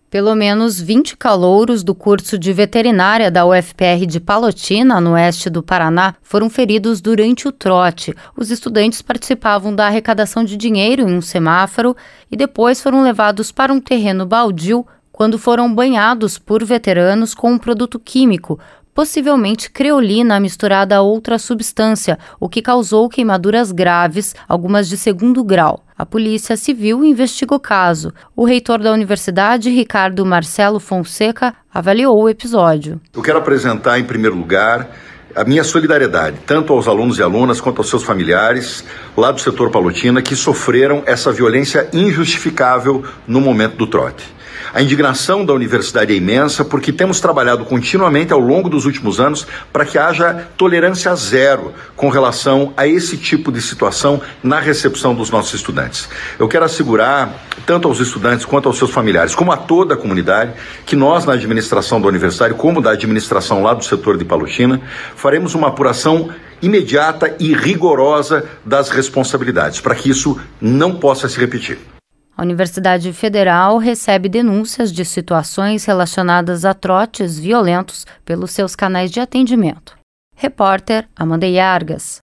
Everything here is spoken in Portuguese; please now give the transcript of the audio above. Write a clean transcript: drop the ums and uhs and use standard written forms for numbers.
Pelo menos 20 calouros do curso de veterinária da UFPR de Palotina, no oeste do Paraná, foram feridos durante o trote. Os estudantes participavam da arrecadação de dinheiro em um semáforo e depois foram levados para um terreno baldio quando foram banhados por veteranos com um produto químico, possivelmente creolina misturada a outra substância, o que causou queimaduras graves, algumas de 2º grau. A Polícia Civil investiga o caso. O reitor da universidade, Ricardo Marcelo Fonseca, avaliou o episódio. Eu quero apresentar, em primeiro lugar, a minha solidariedade, tanto aos alunos e alunas quanto aos seus familiares, lá do setor Palotina, que sofreram essa violência injustificável no momento do trote. A indignação da universidade é imensa porque temos trabalhado continuamente ao longo dos últimos anos para que haja tolerância zero com relação a esse tipo de situação na recepção dos nossos estudantes. Eu quero assegurar, tanto aos estudantes quanto aos seus familiares, como a toda a comunidade, que nós na administração da universidade, como da administração lá do setor de Palotina, faremos uma apuração imediata e rigorosa das responsabilidades, para que isso não possa se repetir. A Universidade Federal recebe denúncias de situações relacionadas a trotes violentos pelos seus canais de atendimento. Repórter Amanda Yargas.